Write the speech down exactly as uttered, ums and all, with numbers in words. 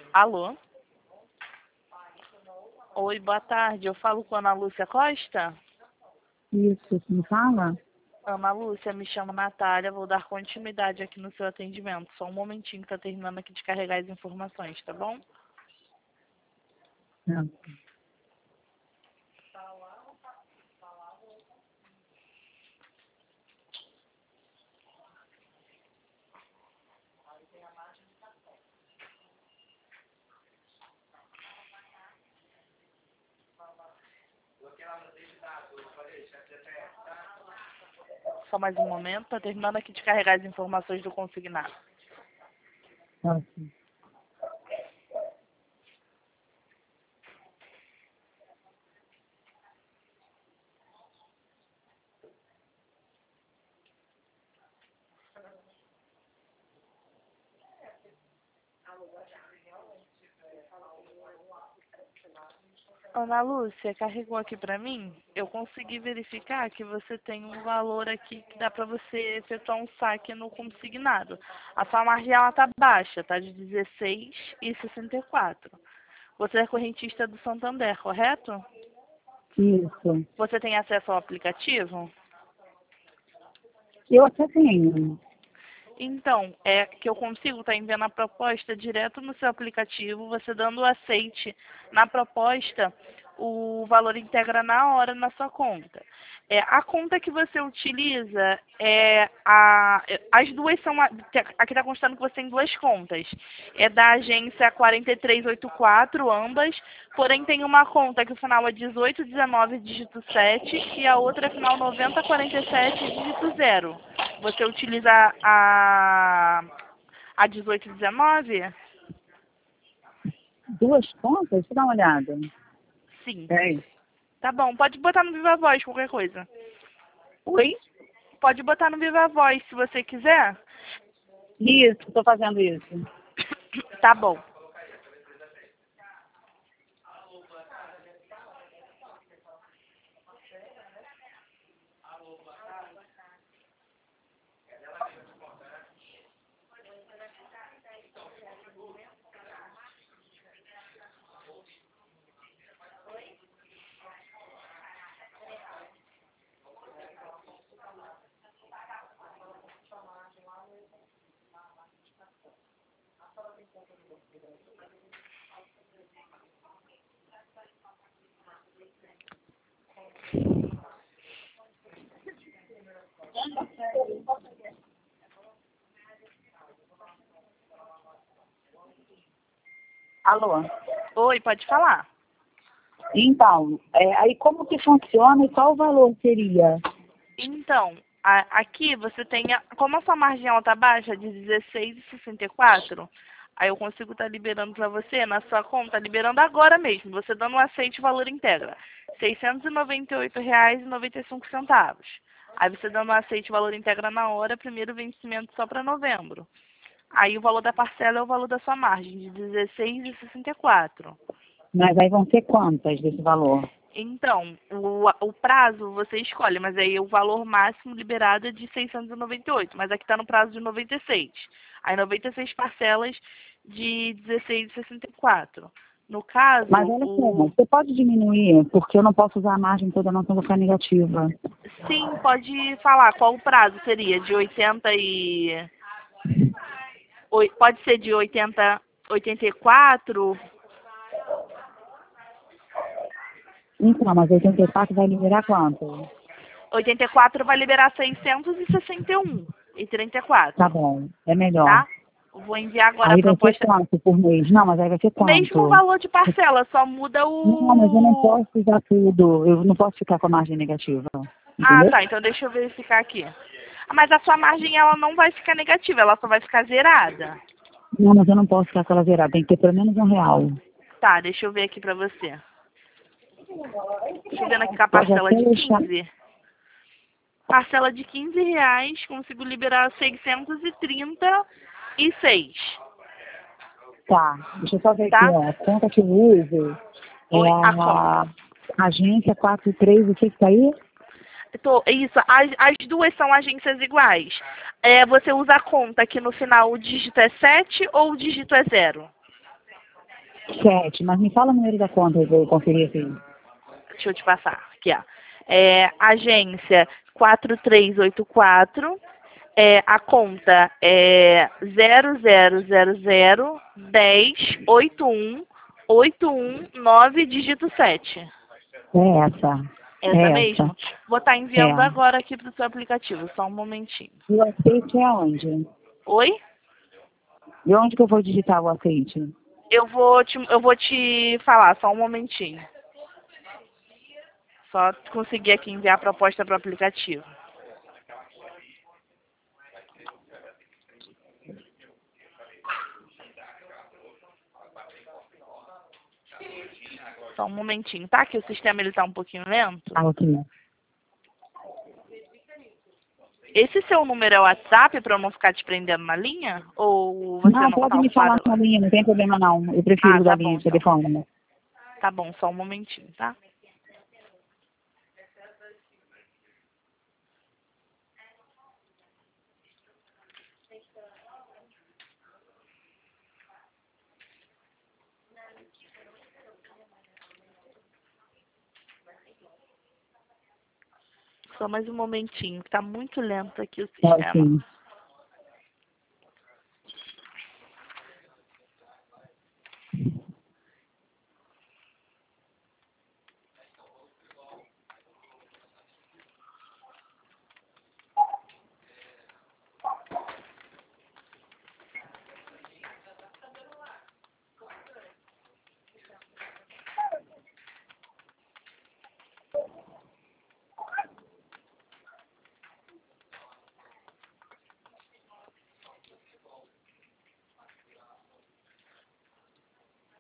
Alô? Oi, boa tarde. Eu falo com a Ana Lúcia Costa? Isso, me fala? Ana Lúcia, me chamo Natália, vou dar continuidade aqui no seu atendimento. Só um momentinho que tá terminando aqui de carregar as informações, tá bom? Não. Só mais um momento, tá terminando aqui de carregar as informações do consignado. Ótimo. Ana Lúcia, carregou aqui pra mim? Eu consegui verificar que você tem um valor aqui que dá pra você efetuar um saque no consignado. A sua margem ela tá baixa, tá de dezesseis e sessenta e quatro. Você é correntista do Santander, correto? Isso. Você tem acesso ao aplicativo? Eu até tenho. Então, é que eu consigo estar enviando a proposta direto no seu aplicativo, você dando o aceite na proposta, o valor integra na hora na sua conta. É, a conta que você utiliza, é a, as duas são, a- aqui está constando que você tem duas contas. É da agência quatro três oito quatro, ambas, porém tem uma conta que o final é dezoito dezenove, dígito sete, e a outra é final noventa quarenta e sete, dígito zero. Você utiliza a, a dezoito dezenove? Duas contas? Deixa eu dar uma olhada. Sim. Peraí. Tá bom, pode botar no Viva Voz qualquer coisa. Oi? Pode botar no Viva Voz se você quiser. Isso, estou fazendo isso. Tá bom. Alô? Oi, pode falar. Então, é, aí como que funciona e qual o valor seria? Então, a- aqui você tem, a- como a sua margem alta baixa de dezesseis e sessenta e quatro, aí eu consigo estar liberando para você na sua conta, liberando agora mesmo, você dando um aceite valor integra, seiscentos e noventa e oito reais e noventa e cinco centavos. Aí você dando um aceite valor integra na hora, primeiro vencimento só para novembro. Aí o valor da parcela é o valor da sua margem, de dezesseis e sessenta e quatro. Mas aí vão ser quantas desse valor? Então, o, o prazo você escolhe, mas aí o valor máximo liberado é de seiscentos e noventa e oito, mas aqui está no prazo de noventa e seis. Aí noventa e seis parcelas de dezesseis e sessenta e quatro. No caso, Mas olha só, o... você pode diminuir, porque eu não posso usar a margem toda não, senão vou ficar negativa. sim, pode falar qual o prazo seria, de oitenta e... oi- pode ser de oitenta, oitenta e quatro. Então, mas oitenta e quatro vai liberar quanto? oitenta e quatro vai liberar seiscentos e sessenta e um e trinta e quatro, Tá bom, é melhor. tá? Vou enviar agora a Aí vai ser proposta. quanto por mês? Não, mas aí vai ser Mesmo quanto? valor de parcela, só muda Não, mas eu não o... posso usar tudo. Eu não posso ficar com a margem negativa. Ah, Entendeu? tá, então deixa eu verificar aqui. Mas a sua margem, ela não vai ficar negativa, ela só vai ficar zerada. Não, mas eu não posso ficar com ela zerada. Tem que ter pelo menos um real. Tá, deixa eu ver aqui pra você. Deixa eu ver aqui com a Pode parcela até de deixar. quinze. Parcela de quinze reais, consigo liberar seiscentos e trinta e seis, Tá, deixa eu só ver aqui, tá? ó. A conta que eu uso é Oi, a a conta. agência quatro três, o que que tá aí? Tô, isso, as, as duas são agências iguais. É, você usa a conta que no final o dígito é sete ou o dígito é zero? Sete, mas me fala o número da conta, eu vou conferir aqui. Deixa eu te passar. Aqui, ó. É, agência quatro três oito quatro. É, a conta é zero zero zero zero dez oito um oito um nove dígito sete. É essa. Essa É mesmo? essa. Vou estar É. enviando agora aqui para o seu aplicativo, só um momentinho. E o aceite é onde? Oi? E onde que eu vou digitar o aceite? Eu vou te, eu vou te falar, só um momentinho. Só conseguir aqui enviar a proposta para o aplicativo. Só um momentinho, tá? Que o sistema ele tá um pouquinho lento. Ah, ok. Esse seu número é o WhatsApp para eu não ficar te prendendo na linha? Ou você Não, não pode tá me falar ocupado na agora? linha, não tem problema não. Eu prefiro Ah, da tá linha bom de então. telefone. Tá bom, só um momentinho, tá? Só mais um momentinho, que tá muito lento aqui o É, sistema. sim.